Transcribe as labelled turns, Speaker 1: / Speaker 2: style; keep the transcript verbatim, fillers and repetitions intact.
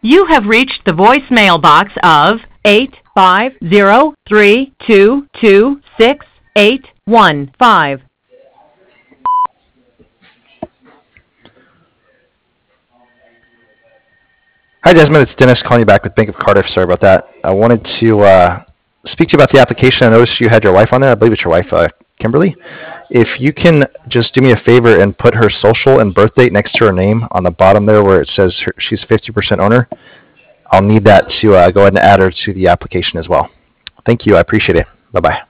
Speaker 1: You have reached the voicemail box of eight five zero three two two six eight one five.
Speaker 2: Hi, Desmond. It's Dennis calling you back with Bank of Cardiff. Sorry about that. I wanted to uh, speak to you about the application. I noticed you had your wife on there. I believe it's your wife, uh, Kimberly. If you can just do me a favor and put her social and birth date next to her name on the bottom there where it says her, she's fifty percent owner, I'll need that to uh, go ahead and add her to the application as well. Thank you. I appreciate it. Bye-bye.